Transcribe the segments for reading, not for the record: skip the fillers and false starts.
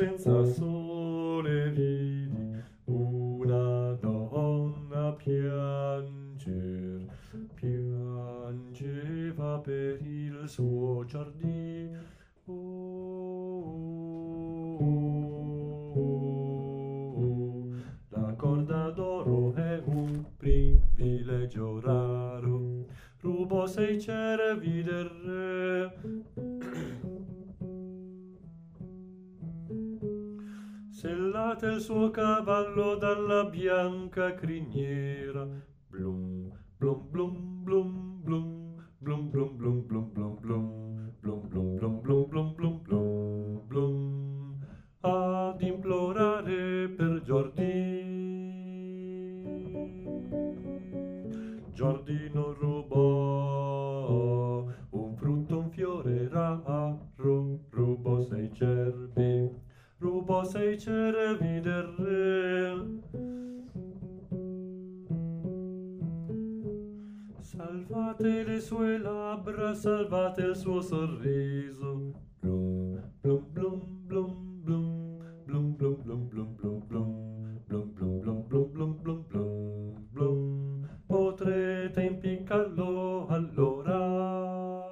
senza sole vidi una donna piangeva per il suo giardino. La corda d'oro è un privilegio raro, rubò 6 cervi del re. Sellate il suo cavallo dalla bianca criniera. Blum, blum, blum, blum, blum, blum, blum, blum, blum, blum, blum, blum, blum, blum, blum, blum, blum, blum, blum, ad implorare per Giardino rubò un frutto, un fiore raro, rubò 6 cervi, rubò 6 cervi del re. Salvate le sue labbra, salvate il suo sorriso. Blum, blum, blum, blum, blum, blum, blum, blum, blum, blum, blum, blum, blum, blum, blum, blum, blum, blum, blum. Potrete impiccarlo allora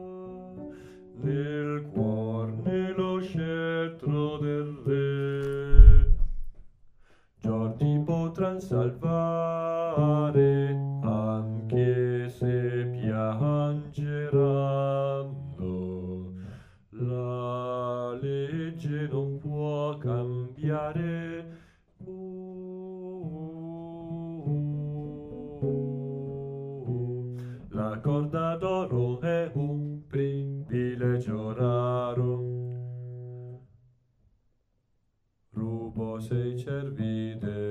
nel cuor, nello scettro del re. Giordi potran salvare anche se piangeranno. La legge non può cambiare. La corda d'oro è un privilegio raro. Rubò 6 cervi del